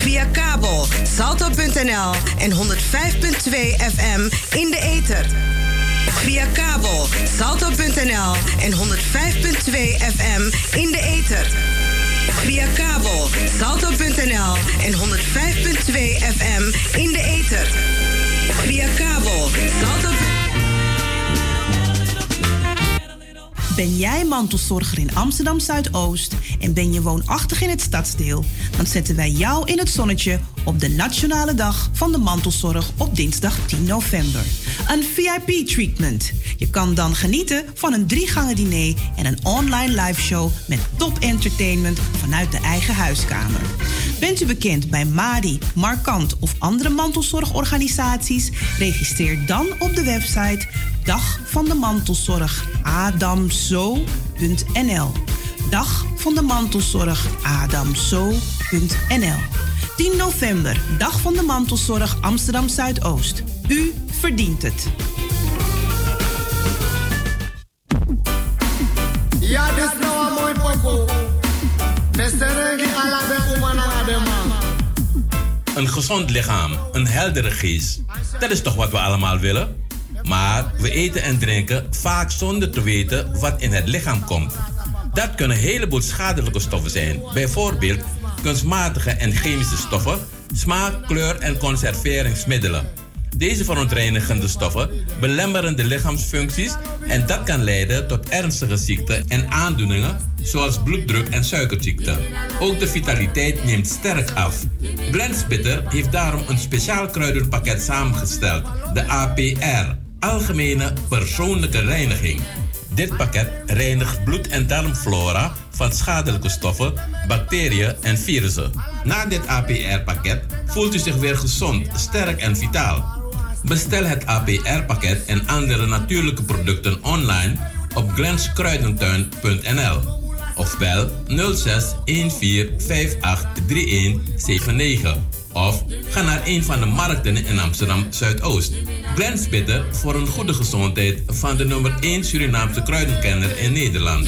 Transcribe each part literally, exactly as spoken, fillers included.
Via kabel salto punt n l en honderd vijf punt twee F M in de ether. Via kabel salto punt n l en honderd vijf punt twee F M in de ether. Via kabel salto punt n l en honderd vijf punt twee F M in de ether. Via kabel salto. Ben jij mantelzorger in Amsterdam Zuidoost en ben je woonachtig in het stadsdeel? Dan zetten wij jou in het zonnetje op de Nationale Dag van de Mantelzorg op dinsdag tien november. Een V I P-treatment. Je kan dan genieten van een drie-gangen diner en een online liveshow met top entertainment vanuit de eigen huiskamer. Bent u bekend bij Madi, Markant of andere mantelzorgorganisaties? Registreer dan op de website Dag van de Mantelzorg adamzo punt n l. Dag van de Mantelzorg adamzo punt n l. tien november, Dag van de Mantelzorg Amsterdam Zuidoost. U verdient het. Ja, dit is nou een mooi pokoe. Een gezond lichaam, een heldere geest. Dat is toch wat we allemaal willen? Maar we eten en drinken vaak zonder te weten wat in het lichaam komt. Dat kunnen een heleboel schadelijke stoffen zijn. Bijvoorbeeld kunstmatige en chemische stoffen, smaak, kleur en conserveringsmiddelen. Deze verontreinigende stoffen belemmeren de lichaamsfuncties en dat kan leiden tot ernstige ziekten en aandoeningen zoals bloeddruk en suikerziekte. Ook de vitaliteit neemt sterk af. Glens Bitter heeft daarom een speciaal kruidenpakket samengesteld, de A P R, Algemene Persoonlijke Reiniging. Dit pakket reinigt bloed- en darmflora van schadelijke stoffen, bacteriën en virussen. Na dit A P R-pakket voelt u zich weer gezond, sterk en vitaal. Bestel het A P R-pakket en andere natuurlijke producten online op glenskruidentuin punt n l of bel nul zes een vier vijf acht drie een zeven negen of ga naar een van de markten in Amsterdam Zuidoost. Glens Bitter voor een goede gezondheid van de nummer één Surinaamse kruidenkenner in Nederland.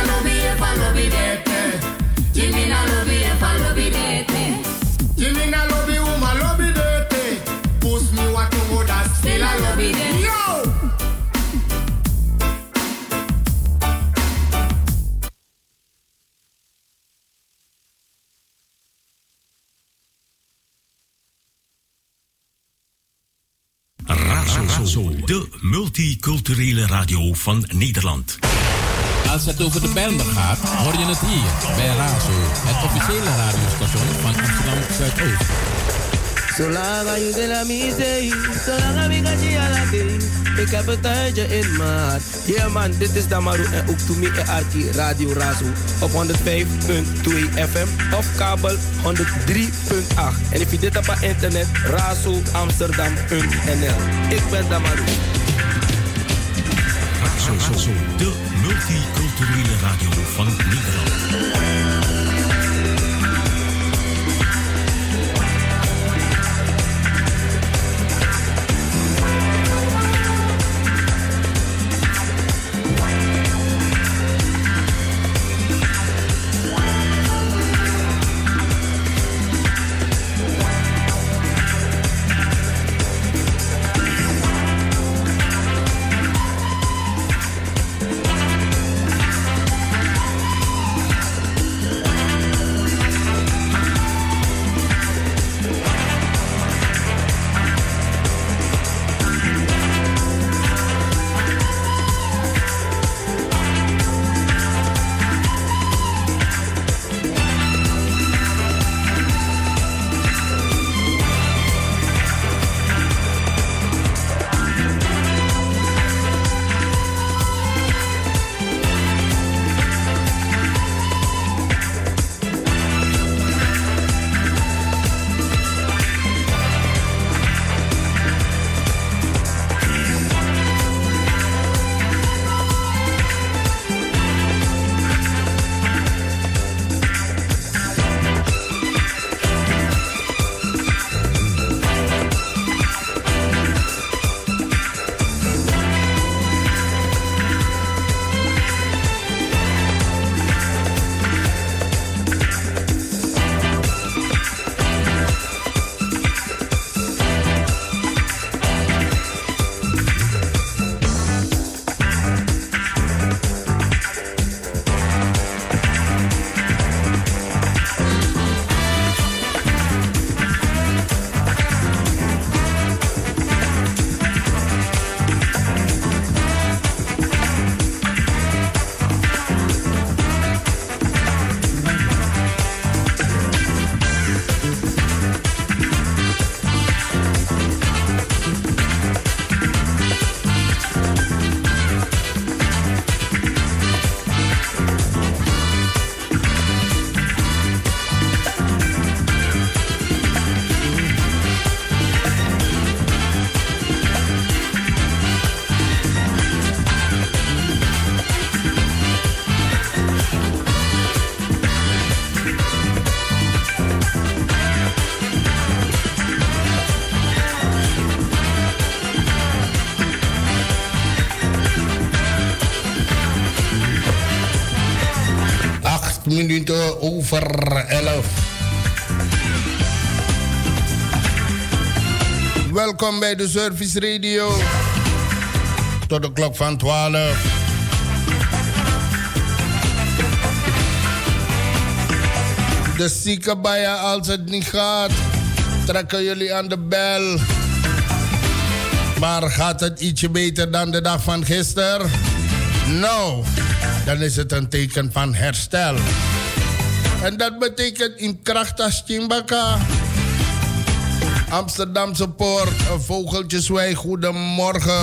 Razo, de multiculturele radio van Nederland. Als het over de Bijlmer gaat, hoor je het hier bij Razo, het officiële radiostation van Amsterdam Zuidoost. Zolang je de la misee, zolang ik aan je alade, ik heb het tijdje in mijn hart. Yeah man, dit is Damaru en ook Toemi en Arki Radio Razo op honderd vijf punt twee F M of kabel honderd drie punt acht. En if je dit op internet, razo amsterdam punt n l. Ik ben Damaru. Razo, de multiculturele radio van Nederland. minuten over elf. Welkom bij de Service Radio. Tot de klok van twaalf. De zieke baia, als het niet gaat, trekken jullie aan de bel. Maar gaat het ietsje beter dan de dag van gisteren? Nou, dan is het een teken van herstel. En dat betekent in kracht als Chimbaka. Amsterdamse Poort, Vogeltjeswijk, goedemorgen.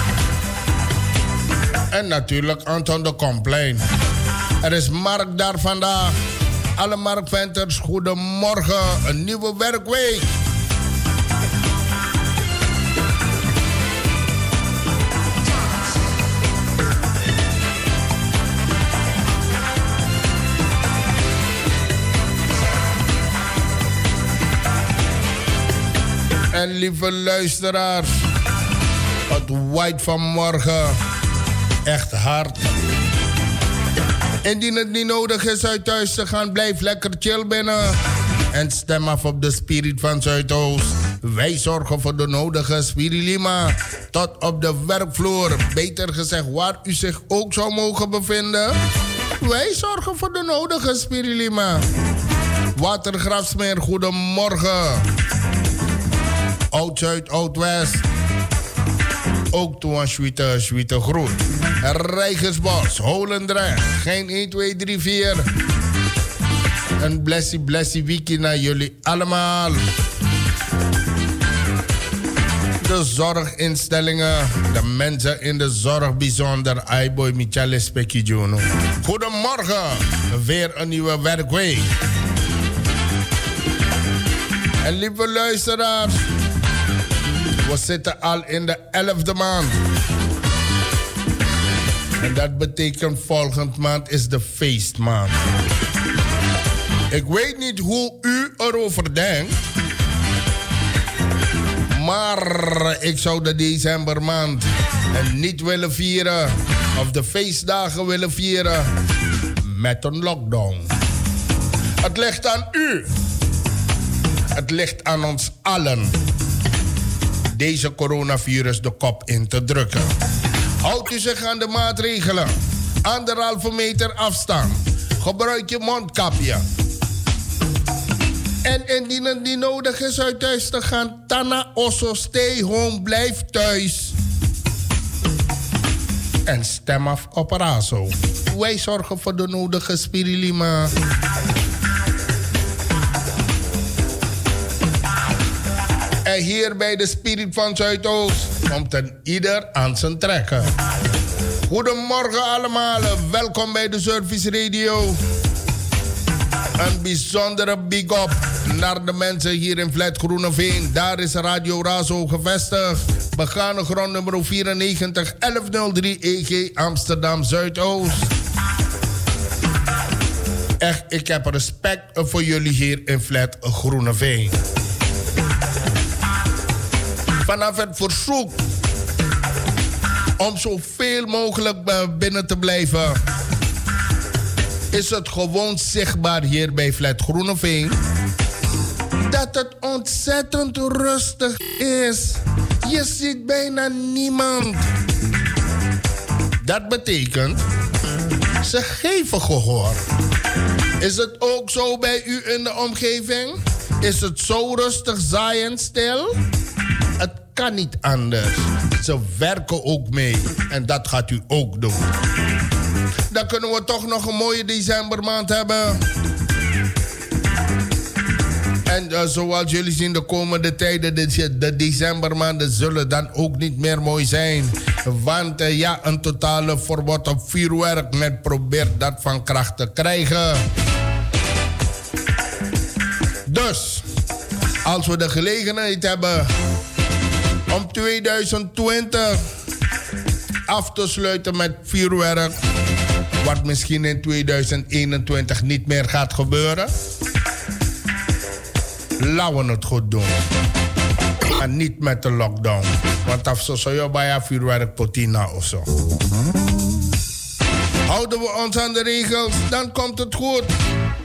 En natuurlijk Anton de Komplein. Er is markt daar vandaag. Alle marktventers, goedemorgen. Een nieuwe werkweek. En lieve luisteraars, het waait vanmorgen echt hard. Indien het niet nodig is uit thuis te gaan, blijf lekker chill binnen. En stem af op de Spirit van Zuidoost. Wij zorgen voor de nodige Spirilima. Tot op de werkvloer. Beter gezegd, waar u zich ook zou mogen bevinden. Wij zorgen voor de nodige Spirilima. Watergraafsmeer, goedemorgen. Oud-Zuid, Oud-West. Ook toe aan Schwiete, Schwiete Groet. Rijgersbos, Holendrecht. Geen één, twee, drie, vier. Een blessie, blessie weekend naar jullie allemaal. De zorginstellingen, de mensen in de zorg bijzonder. Aiboy Michele Spekkijuno. Goedemorgen, weer een nieuwe werkweek. En lieve luisteraars, we zitten al in de elfde maand. En dat betekent volgende maand is de feestmaand. Ik weet niet hoe u erover denkt. Maar ik zou de decembermaand niet willen vieren. Of de feestdagen willen vieren. Met een lockdown. Het ligt aan u. Het ligt aan ons allen. Deze coronavirus de kop in te drukken. Houdt u zich aan de maatregelen. Anderhalve meter afstand. Gebruik je mondkapje. En indien het niet nodig is uit thuis te gaan, Tana Osso, stay home, blijf thuis. En stem af op Razo. Wij zorgen voor de nodige Spirilima. En hier bij de Spirit van Zuidoost komt een ieder aan zijn trekken. Goedemorgen allemaal, welkom bij de Service Radio. Een bijzondere big up naar de mensen hier in Vlet Groeneveen. Daar is Radio Razo gevestigd. Begane grond nummer vierennegentig elf drie E G Amsterdam Zuidoost. Echt, ik heb respect voor jullie hier in Vlet Groeneveen. Vanaf het verzoek om zoveel mogelijk binnen te blijven, is het gewoon zichtbaar hier bij Vlet Groeneveen dat het ontzettend rustig is. Je ziet bijna niemand. Dat betekent, ze geven gehoor. Is het ook zo bij u in de omgeving? Is het zo rustig, zaaiend, stil? Het kan niet anders. Ze werken ook mee. En dat gaat u ook doen. Dan kunnen we toch nog een mooie decembermaand hebben. En uh, zoals jullie zien, de komende tijden, de, de decembermaanden zullen dan ook niet meer mooi zijn. Want uh, ja, een totale verbod op vuurwerk. Men probeert dat van kracht te krijgen. Dus, als we de gelegenheid hebben om tweeduizend twintig af te sluiten met vuurwerk, wat misschien in tweeduizend eenentwintig niet meer gaat gebeuren, laten we het goed doen. En niet met de lockdown. Want af zo zou je bij een vuurwerk potina of zo. Houden we ons aan de regels, dan komt het goed.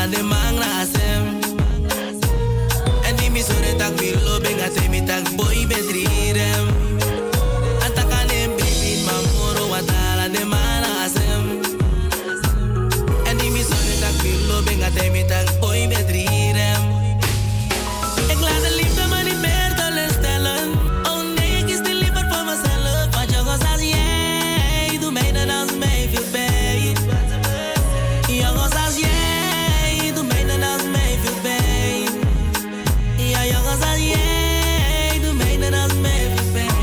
de mangrasem. En die mi sore tak mi lo benga te mi tak boy bedrirem. Atakanem baby mamoro watala de mangrasem. En die mi sore tak mi lo benga te mi tak boy bedrirem. Ik laat de liefde maar niet meer teleurstellen. Oh nee, ik kies de liever voor mezelf. Want jongens als jij, doe mij dan als mij veel pijn. Jongens als jij, doe mij dan als mij veel pijn. Ja, jongens als jij, doe mij dan als mij veel pijn.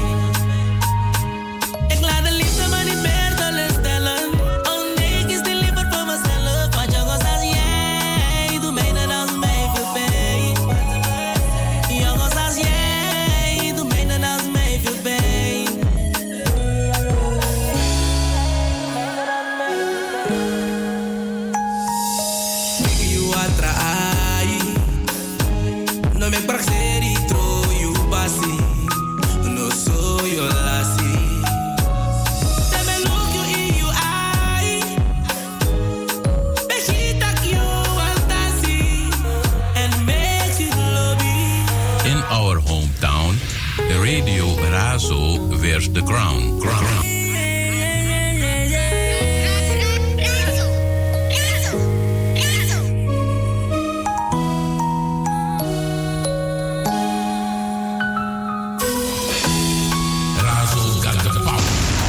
Ik laat de liefde maar niet meer teleurstellen. Oh nee, ik kies de liever voor mezelf. Want jongens als jij, doe mij dan als mij veel pijn. Jongens als jij, doe mij dan als mij veel pijn. You atra ai, no me praxeri tro you pasi, no so yo lasi. Te me look you in you ai, beshita you altasi, and makes you lobby. In our hometown, the radio Razo wears the crown. crown. Razo got the power.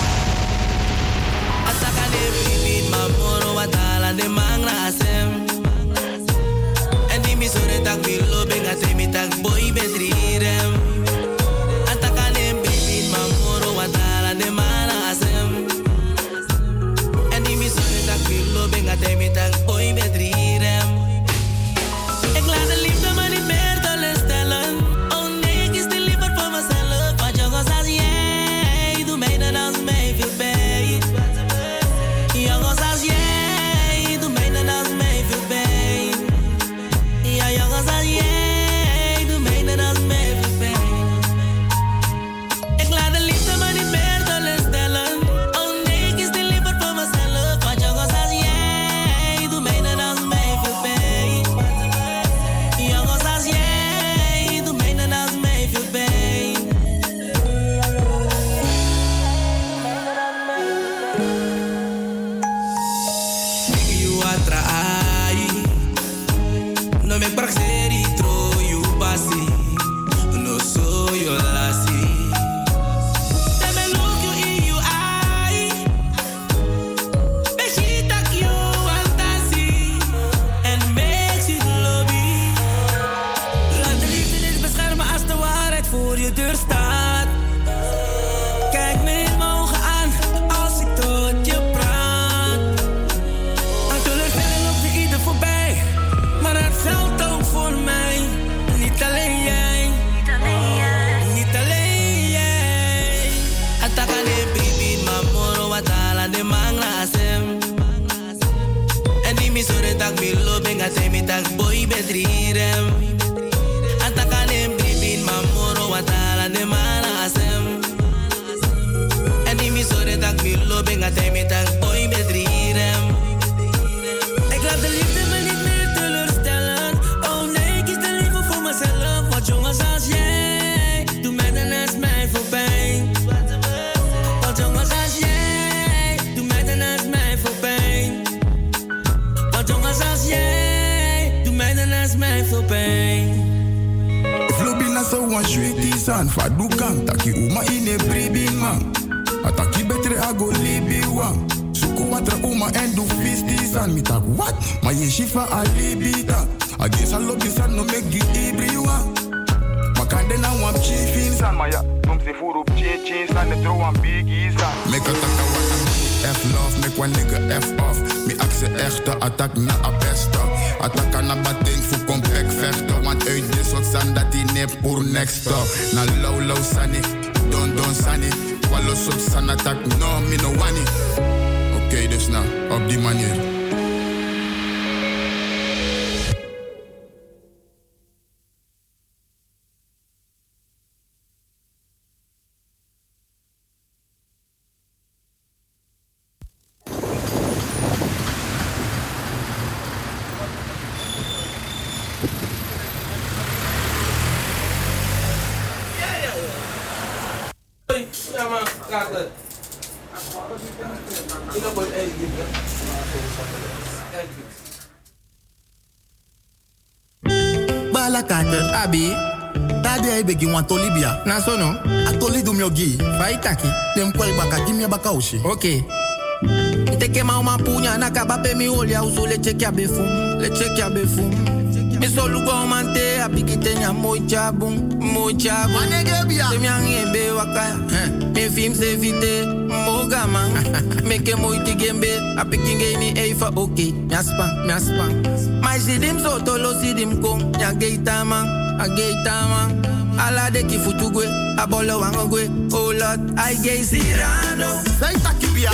Ataka de bibit mamoro watala de mangrasem. En die mi sore tak mi lo benga te mi tak boy bedrirem. Ataka de bibit mamoro watala de mangrasem. En die mi sore tak mi lo benga te mi tak boy bedrirem. Ik laat de liefde maar niet meer teleurstellen. Oh nee, ik kies de liever voor mezelf. Want jongens als jij, doe mij dan als mij veel pijn. Jongens als jij, doe mij dan als mij veel pijn. Ja, jongens als jij, doe mij dan als mij veel pijn. Ik laat de liefde maar niet meer teleurstellen. Oh nee, ik kies de liever voor mezelf. Want jongens als jij, doe mij dan als mij veel pijn. Jongens als jij, doe mij dan als mij veel pijn. You atra ai, no me praxeri tro you pasi, no so yo lasi. Te me look you in you ai, beshita you altasi, and makes you lobby. Laat de liefde dit beschermen als de waarheid voor je deur staat. Kijk me in mijn ogen aan als ik tot je praat. Aan teleurstelling loopt er ieder voorbij, maar dat geldt ook voor mij. Niet alleen jij, niet alleen jij. Ataka de bibit mamoro watala de mangrasem. En die mi sore tak mi lo benga te mi tak boy bedrirem. Ataka de bibit mamoro watala de mangrasem. En die mi sore tak mi lo benga te mi tak boy bedrirem. Ik laat de liefde me niet meer teleurstellen. Oh nee, ik kies de liefde voor mezelf. Want jongens als jij, doe mij dan als mij veel pijn. Want jongens als jij, doe mij dan als mij veel pijn. Want jongens als jij, doe mij dan als mij veel pijn. Flobina so wan shwiti san fa du kan taki uma ine bribi man. Ataki betre ago libi wan. Suku watra uma en du fisti san mi tak what? Ma ye shifa alibita. Against a lobby san no make gi ibri wan. Makande na wan chiefin san ma ya. Num se furu chin chin san ne throw wan biggie san. Make a taka wata F love, make one nigga F off. Mi akse echte attack na a beste. Attack na batting voor compact vechten. Want uit dit soort zand dat die nep pour next up. Na low low sunny, don don sunny. Wallo soort san attack, no me no wani. Oké, okay, dus nou, op die manier. la kater. Abi. Tadi ai begi wan tolibia. Na sono. Atoli dum yogi. Fai taki. Dem kwai baka kimia baka ushi. Okay. Teke ma uma punya na kaba pe mi olya uso le check ya befum. Le check ya befum. Mi solu go mante apikite nya mocha bum. Mocha bum. Manege bia. Te mi angebe waka. Mi film se vite. Moga man. Meke moiti gembe. Apikinge ni eifa okay. Miaspa, miaspa. My sidim so tolo sidim kom. Ya geita man. A geita man. Ala de ki futugwe. Abolo wangogwe. Oh Lord, I gay Cyrano. Say takibia.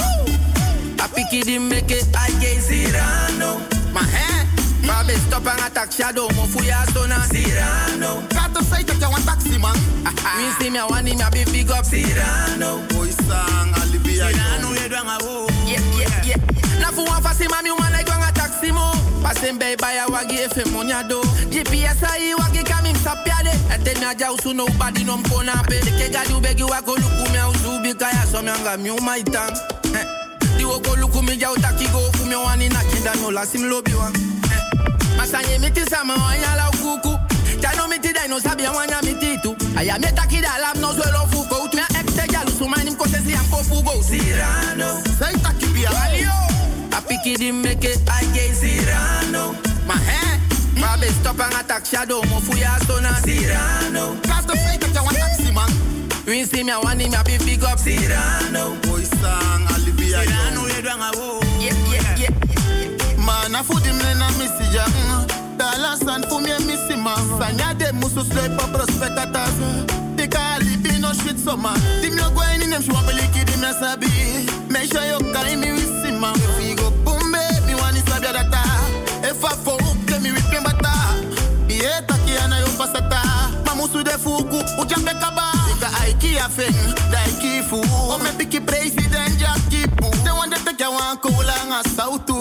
Apiki di make it, I gay Cyrano. Ma hè? Babe stop and attack shadow. Mo fuya sona Cyrano. Kato say tak ya wan taxi man. We see me a one in me a big big up Cyrano. Boy sang alibia. Cyrano ye dwanga wo. Yeah, yeah, yeah. Na fu wan fasi mami woman like dwanga taxi mo. Passing bay by a wagi efe monyado. G P S ai wagi kamim sapiade. Ete mi aja usu nobody nom kona pe. Deke gadi ubegi wako luku mi a usu bikaya. So mi anga mi umaitang. Di woko luku mi ja utaki go. Fumi wani na kinda no la sim lobi wan. Masanye miti sama wanya la ukuku. Tano miti dai no sabi wanya miti tu. Aya mi taki da lab no zwelo fuko. Tu ya ekte jalu sumani mkose si amko fugo. Cyrano. Say takibia. Apiki di make it, I gay Cyrano. Ma hè? Babe stop and attack shadow. Mo fuya sona Cyrano. Kato say tak ya wan taxi man. We see me a one in me a big big up Cyrano. Boy sang alibia. Cyrano ye dwanga wo. Yeah, yeah, yeah. Mana fu dim le na misi ja. Dala san fu mi misi ma. Sanya de musu sleep pa prospectatas. Tika alibi no shit so ma. Dim yo gwa ini nem shwa beliki dim ya sabi. Me sure yo kai mi wisi ma. If go boom baby wani sabi data. If I fall up me with me bata. Ie taki ana yo pasata. Mamusu de fuku ujambe kaba. Tika aiki ya feng daiki fu. O me piki president Jackie Pu. The one that take ya wan kola nga sautu.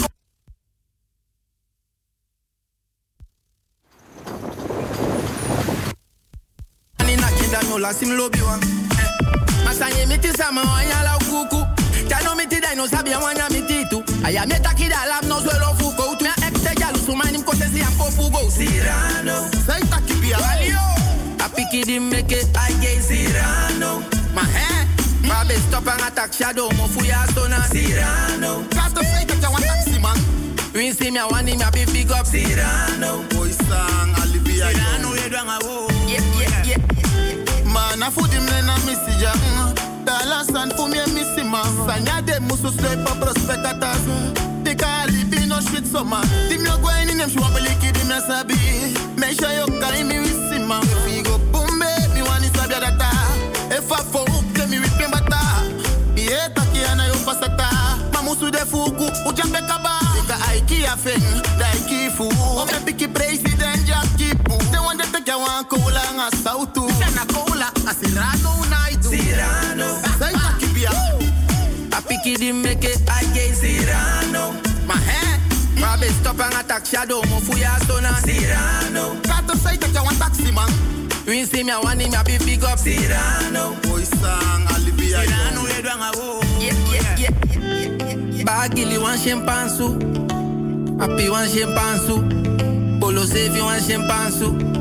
No la sim lobi wan. Masanye miti sama wanya la ukuku. Tano miti dai no sabi wanya miti tu. Aya mi taki da lab no zwelo fuko. Tu ya ekte jalu sumani mkose si amko fugo. Cyrano. Say takibia. Apiki di make it, I gay Cyrano. Ma hè? Babe stop and attack shadow. Mo fuya sona Cyrano. Kato say tak ya wan taxi man. We see me a one in me a big big up Cyrano. Boy sang alibia. Cyrano ye dwanga wo. Yeah, yeah, yeah. Mana fu dim le na misi ja. Dala san fu mi misi ma. Sanya de musu sleep pa prospectatas. Tika alibi no shit so ma. Dim yo gwa ini nem shwa beliki dim ya sabi. Me sure yo kai mi wisi ma. If go boom baby wani sabi data. If I fall up me with me bata. Ie taki ana yo pasata. Mamusu de fuku ujambe kaba. Tika aiki ya feng daiki fu. O me piki president Jackie Pu. The one that take ya wan kola nga sautu. A Cyrano unaidu. Cyrano. Say takibia. Apiki di make it, I gay Cyrano. Ma hè? Babe stop and attack shadow. Mo fuya sona Cyrano. Kato say tak ya wan taxi man. We see me a one in me a big big up Cyrano. Boy sang alibia. Cyrano ye dwanga wo. Yeah, yeah, yeah. Bagili wan chimpansu. Api wan chimpansu. Polo sevi wan chimpansu.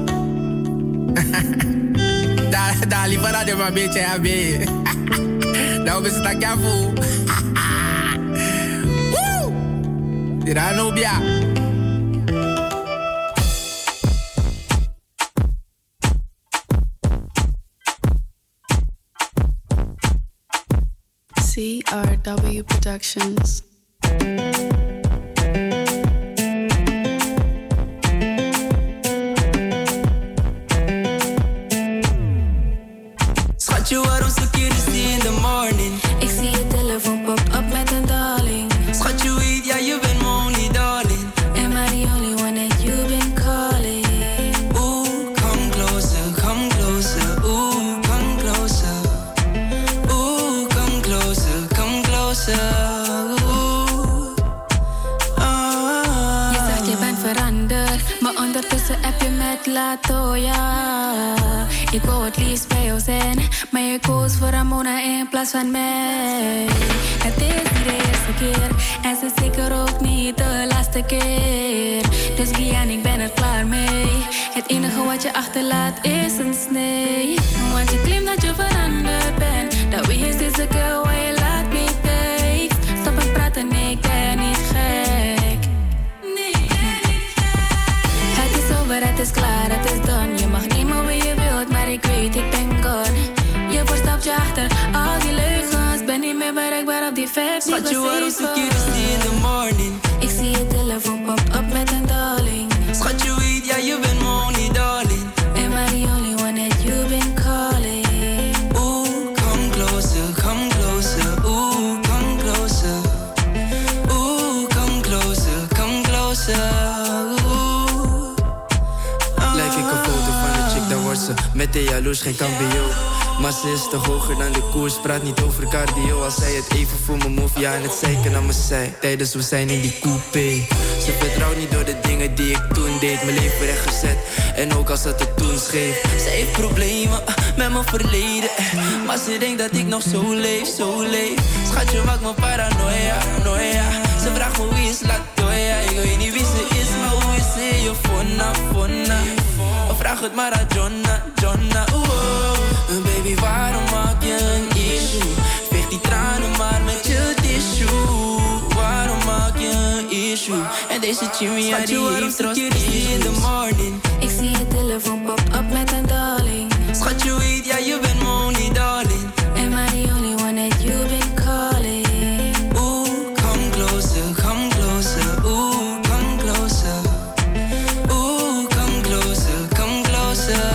Da, da livra de uma bitch é a B. Dá um beijo daqui a vu. Uh! Tirar no bia. C R W Productions. You are on security in the morning. Ik zie je telefoon pop up met een darling. Schat, you eat, ja, you been my only darling. Am I the only one that you've been calling? Ooh, come closer, come closer. Ooh, come closer. Ooh, come closer, come closer. Ooh, ah. Je zegt je bent veranderd, maar ondertussen heb je met Latoya. Ik wou het liefst bij jou zijn, maar je koos voor Ramona in plaats van mij. Het is niet de eerste keer, en ze zeker ook niet de laatste keer. Dus Gian, ik ben er klaar mee. Het wat je achterlaat is een snee. Want je claimt dat je veranderd bent. Dat wie is deze girl waar je laat me take? Stop met praten, nee, ik ben niet gek. Nee, ik ben niet gek. Het is over, het is klaar, het is done. Je mag nemen wie je wilt, maar ik weet, ik ben gone. Je verstapt je achter al die leugens. Ben niet meer bereikbaar op die vijf. Schatje, waarom verkeerd is die in the morning? Ik zie je telefoon popt op met een darling. Schatje, weet, ja, je bent mijn only darling. Am I the only one that you've been calling? Ooh, come closer, come closer. Ooh, come closer. Ooh, come closer, come closer. Ooh. Ah. Lijk ik een foto van een chick, dan wordt ze meteen jaloers, geen cambio. Maar ze is toch hoger dan de koers, praat niet over cardio. Als zij het even voor me move, ja, en het zeiken aan mijn zij. Tijdens we zijn in die coupé. Ze vertrouwt niet door de dingen die ik toen deed. Mijn leven rechtgezet, en ook als dat het toen scheef. Ze heeft problemen met mijn verleden, maar ze denkt dat ik nog zo leef, zo leef. Schatje, maakt me paranoia, noia. Ze vraagt me wie is Latoya. Ik weet niet wie ze is, maar hoe is ze? Je fonna, fonna. Vraag het maar aan Jonna, Jonna. Oeh. Baby, waarom maak je een issue? Veeg die tranen maar met je tissue. Waarom maak je een issue? En deze chimie, ja, die heeft trust in the morning. Ik zie je telefoon popt op met een darling. Schatje, weet, ja, je bent mijn only darling. Am I the only one that you've been calling? Ooh, come closer, come closer. Ooh, come closer. Ooh, come closer, come closer.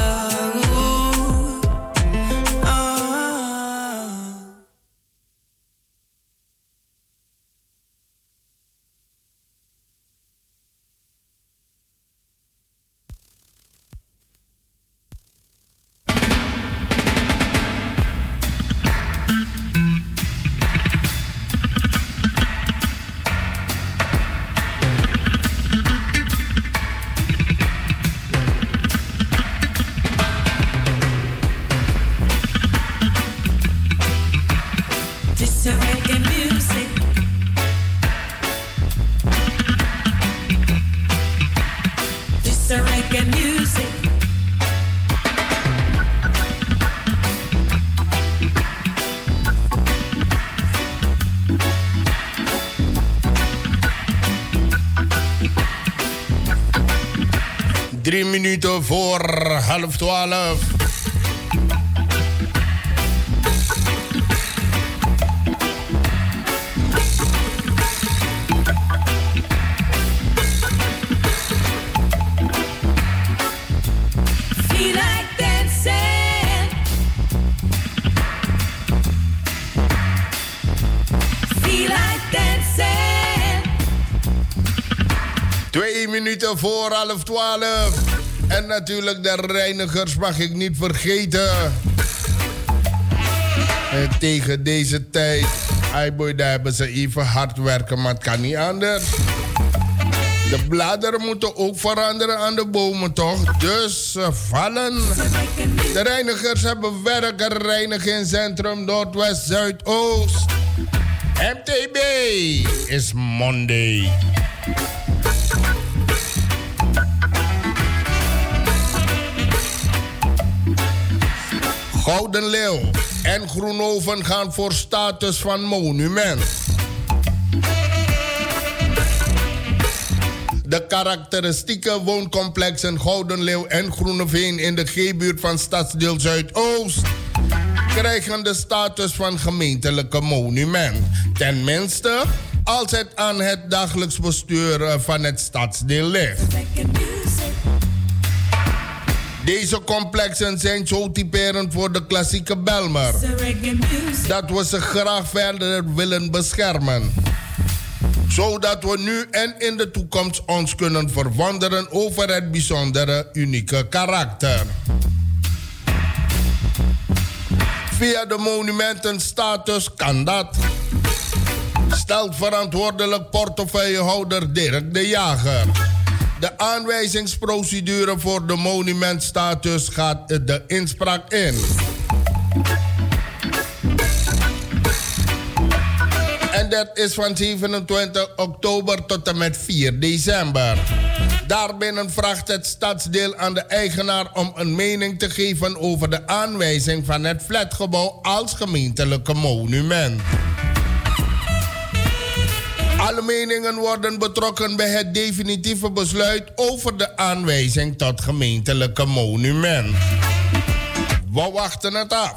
Drie minuten voor half twaalf. Feel like dancing. Feel like dancing. Twee minuten voor half twaalf. En natuurlijk de reinigers mag ik niet vergeten. En tegen deze tijd, boy, daar hebben ze even hard werken, maar het kan niet anders. De bladeren moeten ook veranderen aan de bomen, toch? Dus ze vallen. De reinigers hebben werk, Reinigingscentrum Noordwest Zuidoost. M T B is Monday. Gouden Leeuw en Groenhoven gaan voor status van monument. De karakteristieke wooncomplexen Gouden Leeuw en Groeneveen in de G-buurt van Stadsdeel Zuidoost krijgen de status van gemeentelijke monument. Tenminste, als het aan het dagelijks bestuur van het stadsdeel ligt. Deze complexen zijn zo typerend voor de klassieke Bijlmer dat we ze graag verder willen beschermen. Zodat we nu en in de toekomst ons kunnen verwonderen over het bijzondere, unieke karakter. Via de monumentenstatus kan dat, stelt verantwoordelijk portefeuillehouder Dirk de Jager. De aanwijzingsprocedure voor de monumentstatus gaat de inspraak in. En dat is van zevenentwintig oktober tot en met vier december. Daarbinnen vraagt het stadsdeel aan de eigenaar om een mening te geven over de aanwijzing van het flatgebouw als gemeentelijke monument. Alle meningen worden betrokken bij het definitieve besluit over de aanwijzing tot gemeentelijke monument. We wachten het af.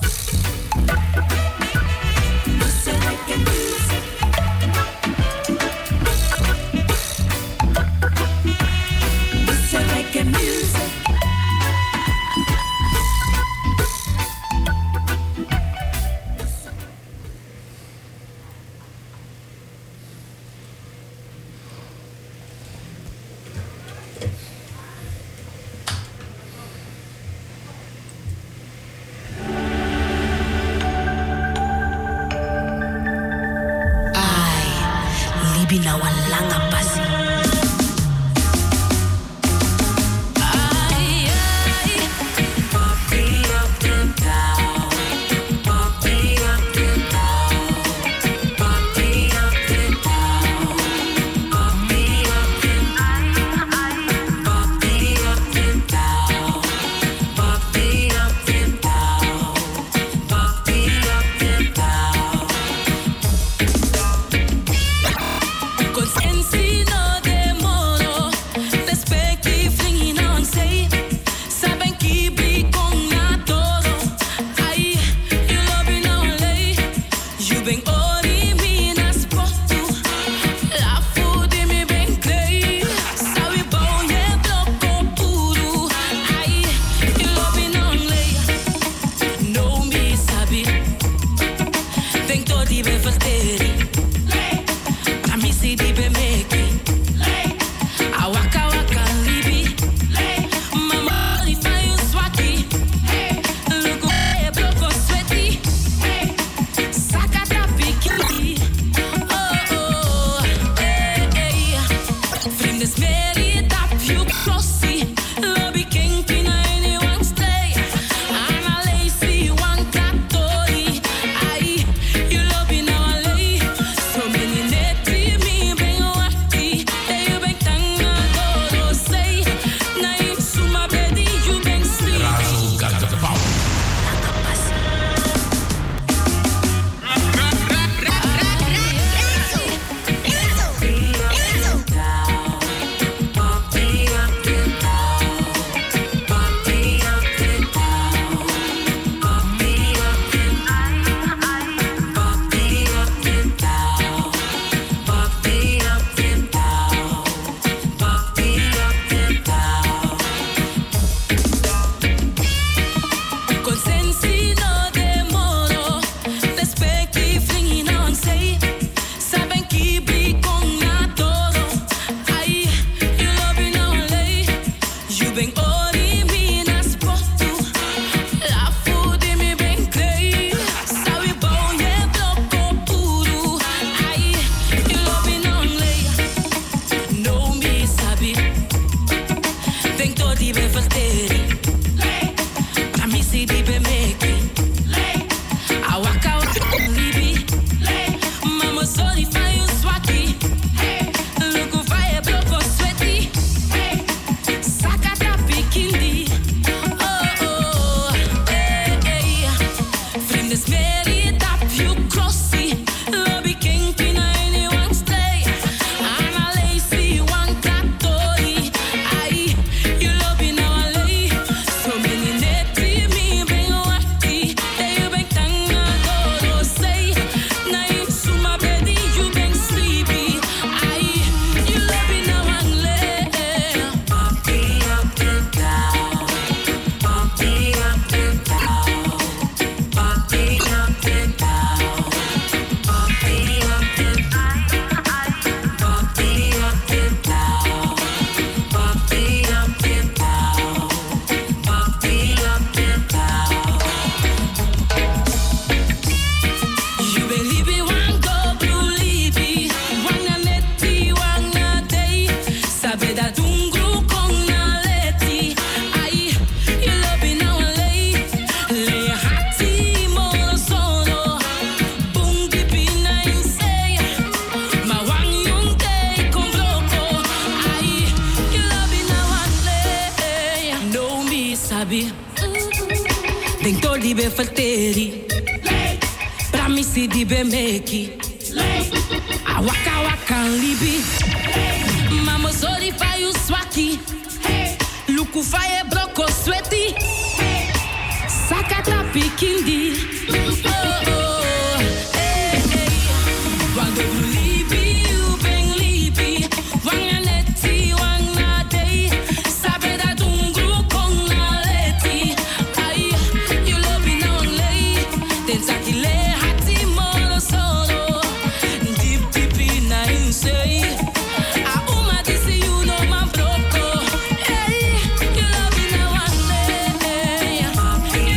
be verteri. Pramisi di be meki. A waka waka libi. Mama sorry for you swaki. Luku faye broko sweaty. Sakata pikindi. Oh oh. Hey hey. Quando you libi, you bring libi. Wanga neti, wanga day. Sabe da dungru con na leti. Ay, you love me now late. Tensaki le hati molo solo. Deep deep in na insay. A uma disse you know my broko. Hey, you love me now one day. You love me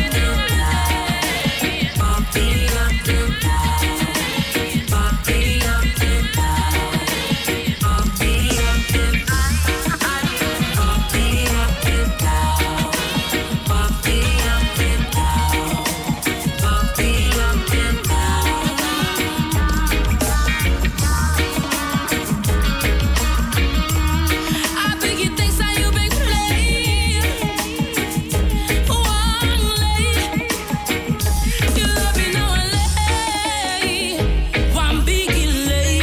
I beg you things that you beg play. One lay. You love me now one lay. One big lay.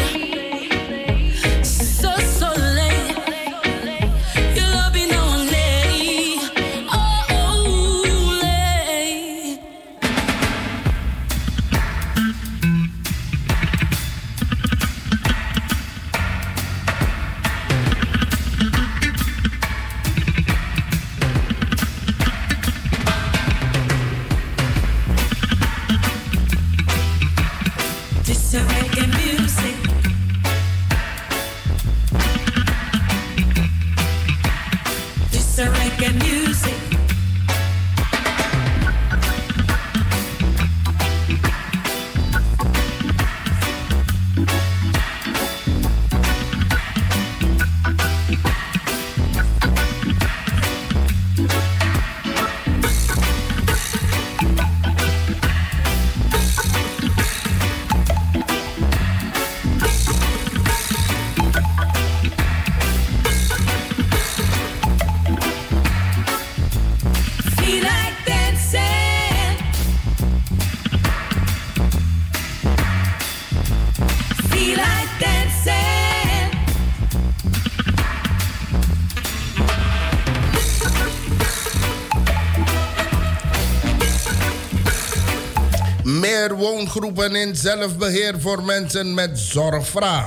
So so lay. You love me now one lay. Oh oh lay. This a reggae music. This a reggae music. Feel like dancing. Feel like dancing. Meer woongroepen in zelfbeheer voor mensen met zorgvraag.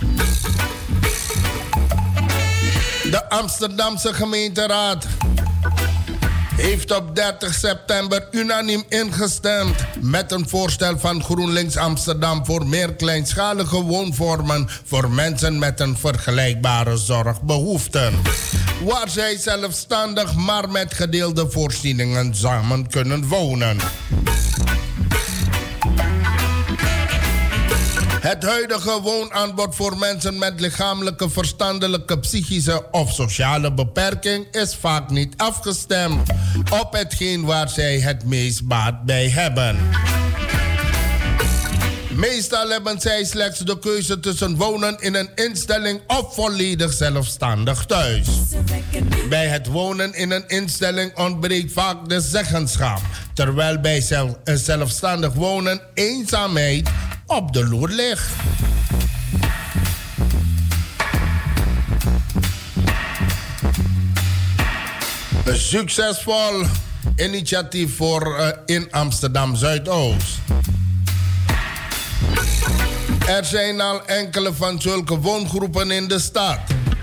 De Amsterdamse gemeenteraad heeft op dertig september unaniem ingestemd met een voorstel van GroenLinks Amsterdam voor meer kleinschalige woonvormen voor mensen met een vergelijkbare zorgbehoefte, waar zij zelfstandig maar met gedeelde voorzieningen samen kunnen wonen. Het huidige woonaanbod voor mensen met lichamelijke, verstandelijke, psychische of sociale beperking is vaak niet afgestemd op hetgeen waar zij het meest baat bij hebben. Meestal hebben zij slechts de keuze tussen wonen in een instelling of volledig zelfstandig thuis. Bij het wonen in een instelling ontbreekt vaak de zeggenschap, terwijl bij zelf, zelfstandig wonen eenzaamheid op de loer ligt. Een succesvol initiatief voor uh, in Amsterdam Zuidoost. Er zijn al enkele van zulke woongroepen in de stad.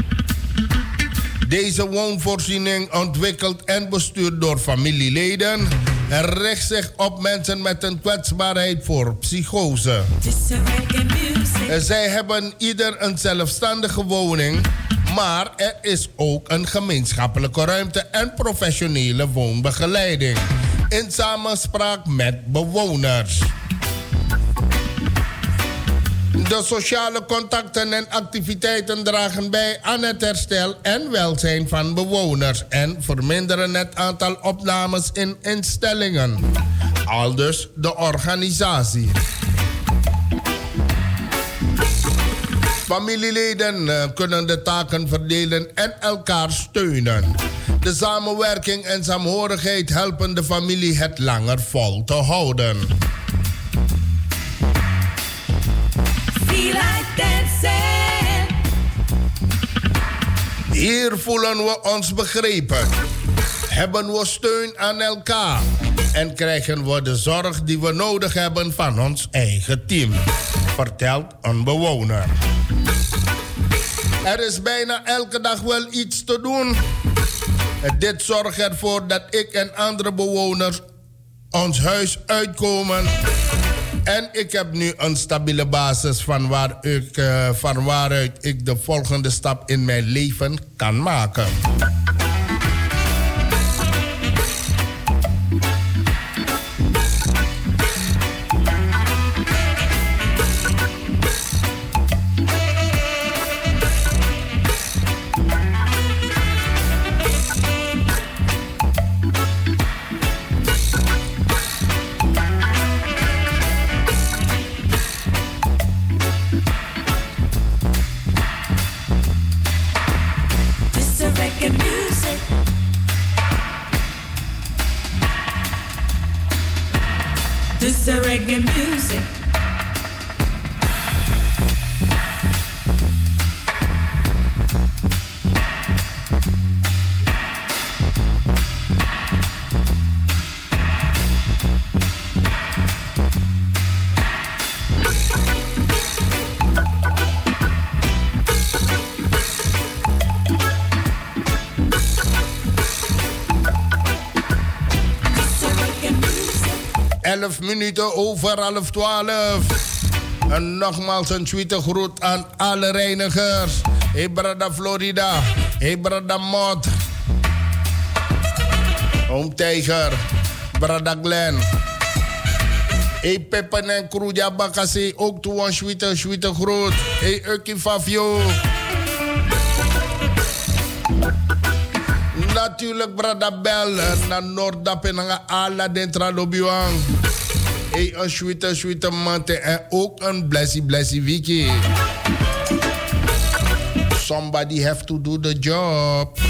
Deze woonvoorziening, ontwikkeld en bestuurd door familieleden, richt zich op mensen met een kwetsbaarheid voor psychose. Zij hebben ieder een zelfstandige woning, maar er is ook een gemeenschappelijke ruimte en professionele woonbegeleiding in samenspraak met bewoners. De sociale contacten en activiteiten dragen bij aan het herstel en welzijn van bewoners en verminderen het aantal opnames in instellingen. Aldus de organisatie. Familieleden uh, kunnen de taken verdelen en elkaar steunen. De samenwerking en saamhorigheid helpen de familie het langer vol te houden. Feel like dancing. Hier voelen we ons begrepen. Hebben we steun aan elkaar. En krijgen we de zorg die we nodig hebben van ons eigen team. Vertelt een bewoner. Er is bijna elke dag wel iets te doen. Dit zorgt ervoor dat ik en andere bewoners ons huis uitkomen. En ik heb nu een stabiele basis van, waar ik, uh, van waaruit ik de volgende stap in mijn leven kan maken. This is reggae music. elf minuten over half twaalf. En nogmaals een tweede groet aan alle reinigers. Hey brada Florida. Hey brada Mot. Oom Tijger. Brada Glenn. Hey Peppen en Kruja Bakasi. Ook toe een tweede, tweede groet. Hey Uki Fafio. Natuurlijk brada Bel. Na Noordap en na ala dentra lobiwang. Hey, een sweete, sweete mante en ook een blessie, blessie wiki. Somebody have to do the job.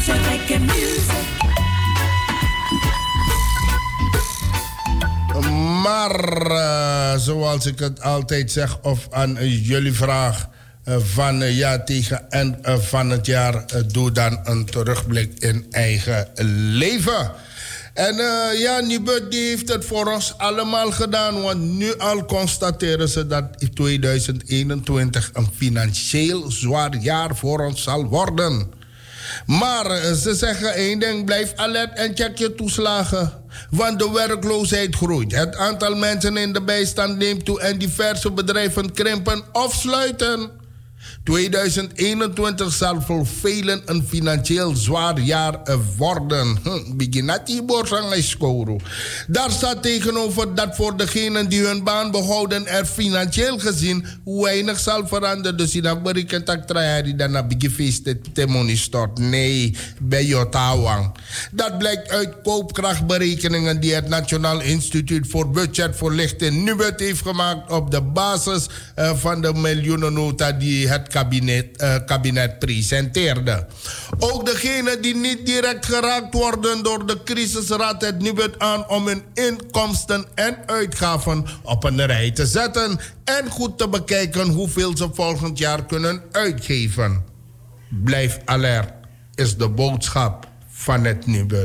Maar, uh, zoals ik het altijd zeg, of aan uh, jullie vraag uh, van uh, ja tegen en uh, van het jaar, uh, doe dan een terugblik in eigen leven. En uh, ja, Nibud die heeft het voor ons allemaal gedaan. Want nu al constateren ze dat tweeduizend eenentwintig een financieel zwaar jaar voor ons zal worden. Maar uh, ze zeggen één ding, blijf alert en check je toeslagen. Want de werkloosheid groeit. Het aantal mensen in de bijstand neemt toe en diverse bedrijven krimpen of sluiten. tweeduizend eenentwintig zal voor velen een financieel zwaar jaar worden. Beginati borsang scoren. Daar staat tegenover dat voor degenen die hun baan behouden er financieel gezien weinig zal veranderen. Dus in dat berekent dat trajari dan een begifeest temoni stort. Nee, bij Jotawang. Dat blijkt uit koopkrachtberekeningen die het Nationaal Instituut voor Budgetvoorlichting Nubud heeft gemaakt op de basis uh, van de miljoenennota die het kabinet, uh, kabinet presenteerde. Ook degenen die niet direct geraakt worden door de crisis raadt het Nibud aan om hun inkomsten en uitgaven op een rij te zetten en goed te bekijken hoeveel ze volgend jaar kunnen uitgeven. Blijf alert, is de boodschap van het Nibud.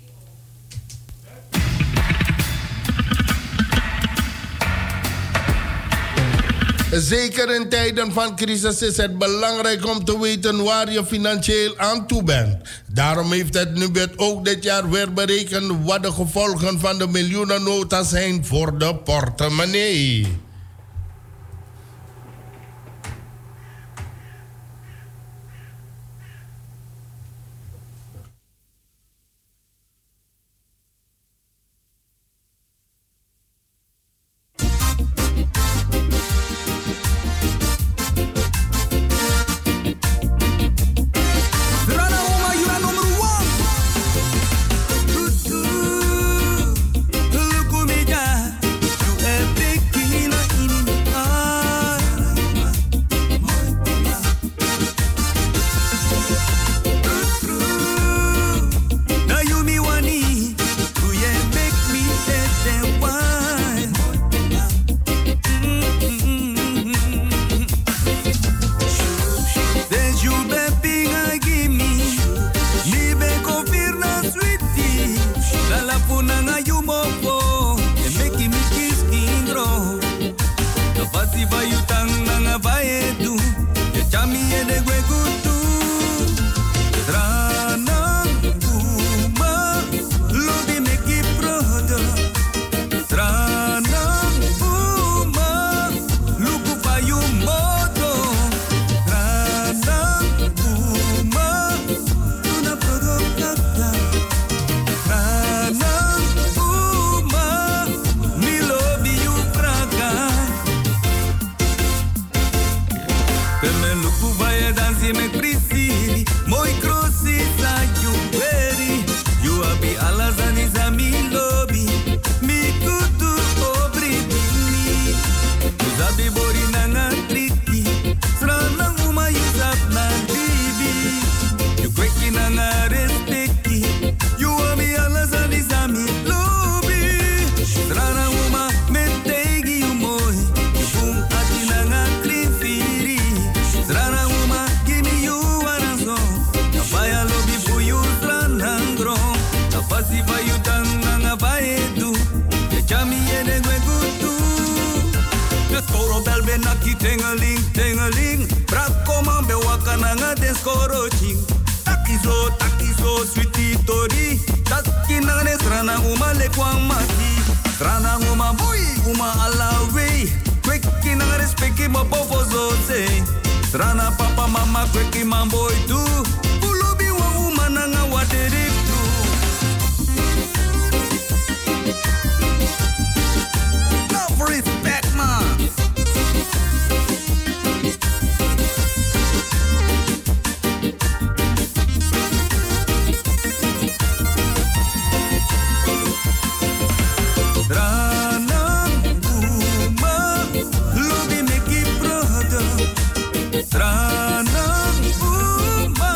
Zeker in tijden van crisis is het belangrijk om te weten waar je financieel aan toe bent. Daarom heeft het Nibud ook dit jaar weer berekend wat de gevolgen van de miljoenennota zijn voor de portemonnee. Look at me, yeah. You a big killer. si me prisiri, moi crossi sa you ready. You abi alazani za mi lobby, mi kutu obri bini. Uzabi bori nanga triki, srana uma yusap na bibi. You kweki nanga respecti, you abi alazani za mi lobby. Srana uma metegi you moi, you boom ati nanga trifiri. Srana uma give me you one song, na fire lobby for you srana ngrom. Na fasi pa you tang nanga faedu, ya chami ene gwe gutu. Deskoro bel ben naki tengeling tengeling, brako man be waka nanga deskoro ching. Takizo takizo sweetie tori, taki nanga ne srana uma le kwang mati. Srana uma boy uma alawe, kweki nanga respecti mo bofo zoze. Srana papa mama kweki man boy tu, ulubi wa uma nanga waderik tu. Love respect man. Trana uma, lubi make it brother. Trana uma,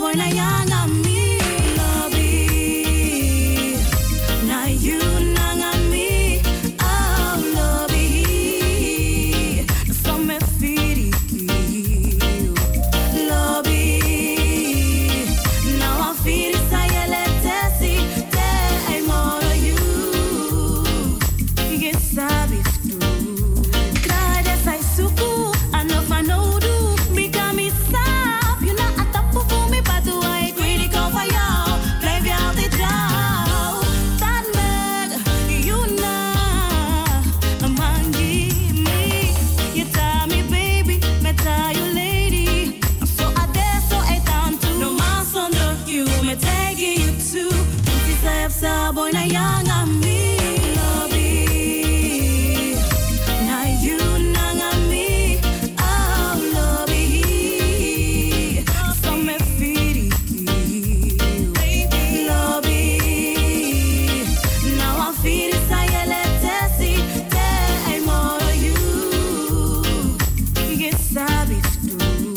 boy na young and me. Lobby, na you na me. Oh, lobby, so me feel lobby. Now I feel it's a yellow tessie. Day more of you. You sabi fu. Try this I suku. I know I know do. Become it sap. You know I tap for me, but do I critical for y'all? Blijf je altijd trouw. Dat meg, you know. A man give me. You tell me baby, me tell you lady. So I dare, so I down to. No man zonder you, me taking you to. She say, "Sa boy na young and me." Lobby, na you na me. Oh, lobby, so me feel lobby. Now I feel it's a yellow tessie. Day more of you. You sabi fu.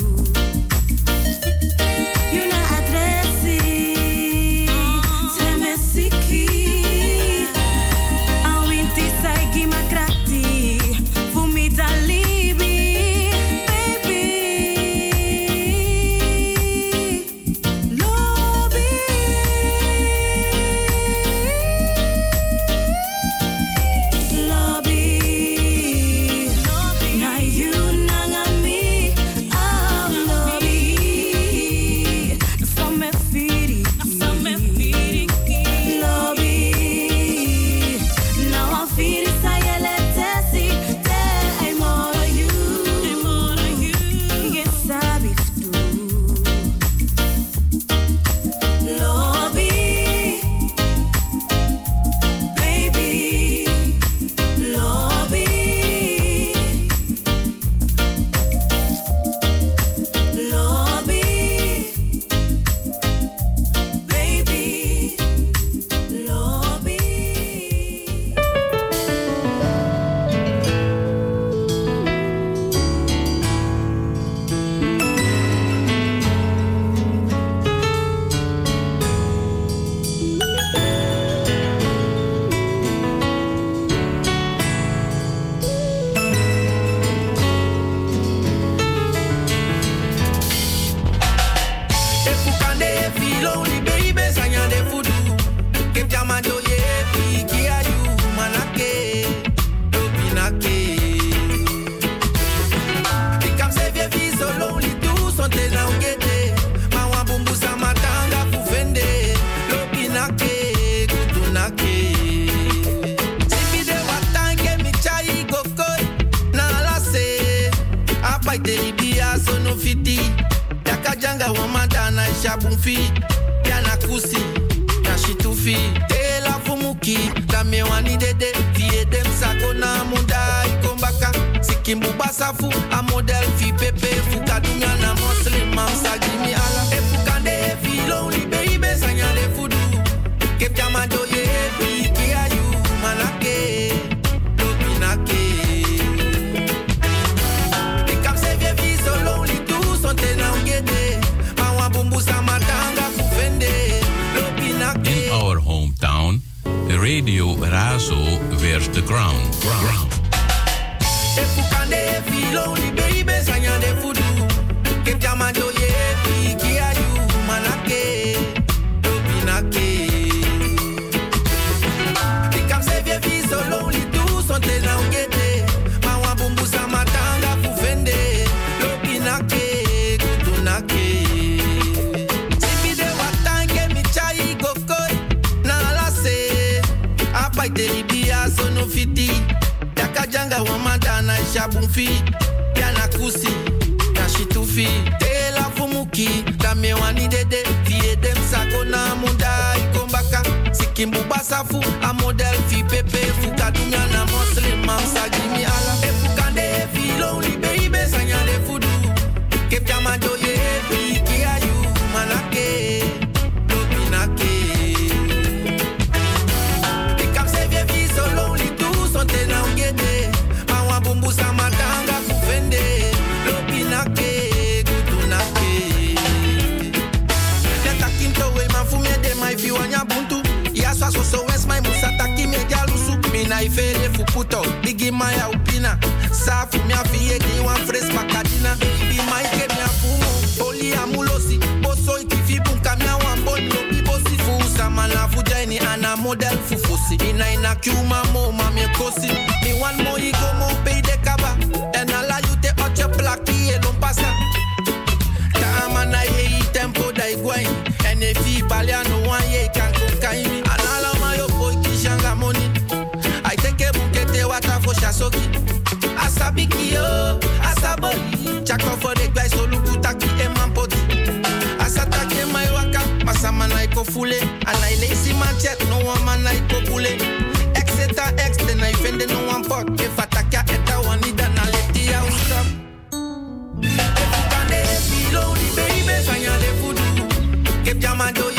You na adressi. Se me siki. I win this I give my krati. For me da libi. Baby. Lobby. Lobby. Na you na me. Oh, lobby. So me feel lobby. Now I feel it's a yellow tessie. Day more of you. You sabi fu. Lobby, baby. Lobby, lobby, baby. Lobby. If you can they feel lonely, baby, sanya de fudu. Keep jama do ye piki a you manake, do pinake. Become save your vie so lonely, do something now get it. Ma wa bumbu sa matanga fufende, do pinake, kutunake. Sipi de watange mi chai gokoi, na la se. Apa ite libia so no fiti. Yakajanga wamadana shabumfi yana kusi na shitufi tela fumuki la mewani dede vie dem sako na munda ikombaka sikimbu basafu a model fi pepe fukadumya na muslim mamsa gimi ala e fukande fi lonely baby sanya de fudu kep jama do ye fi kia you manake lopinake Become save your vie so lonely do something now get it. Ma bumbu sa matanga kufende lopinake. In our hometown, Radio Razo wears the crown. crown. If you can they feel lonely baby sanya de fudu Kep jama do ye fi kia you manake lopinake Become save your vie so lonely do something now get it. Ma bumbu sa matanga kufende lopinake kutunake Sipi de watange mi chai gokoi na la se Apa ite libia so no fiti Yakajanga wamadana shabumfi yana kusi na shitufi tela fumuki la mewani dede vie dem sako na munda ikombaka sikimbu basafu a model fi pepe fukadumya na muslim mamsa gimi ala e fukande fi lonely baby sanya de fudu kep jama do ye fi kia you manake lopinake Become save your vie so lonely do something now get it. Ma wa bumbu sa matanga kufende lopinake kutunake my fere fu puto. Bigi my opina. Safi mi afie ki wan fres bakadina. Baby my ke mi afumo. Poli amulosi. Boso ikifi bunka mi awan bon lo. Bibosi fu samana fu jaini ana model fu fusi. Ina ina kiuma mo mami kosi. Mi wan mo igo mo pay de kaba. En ala you te oche plaki e lon pasa. Tama na ye tempo da igwai. En e fi palia no wan ye kan kokaini. Anala ma yo boy ki shanga money. I think e bukete wata fo shasoki. Asabiki yo, asaboli. Chako for the guys so luku taki e mampoti. Asatake my waka, masama na iko fule. Anai lazy man chat, no one man na iko bule. Exeta ex, then I fende no one pot. If ataka eta wanida na leti ya usap. If you can below the baby, fanya le fudu. Keep jamando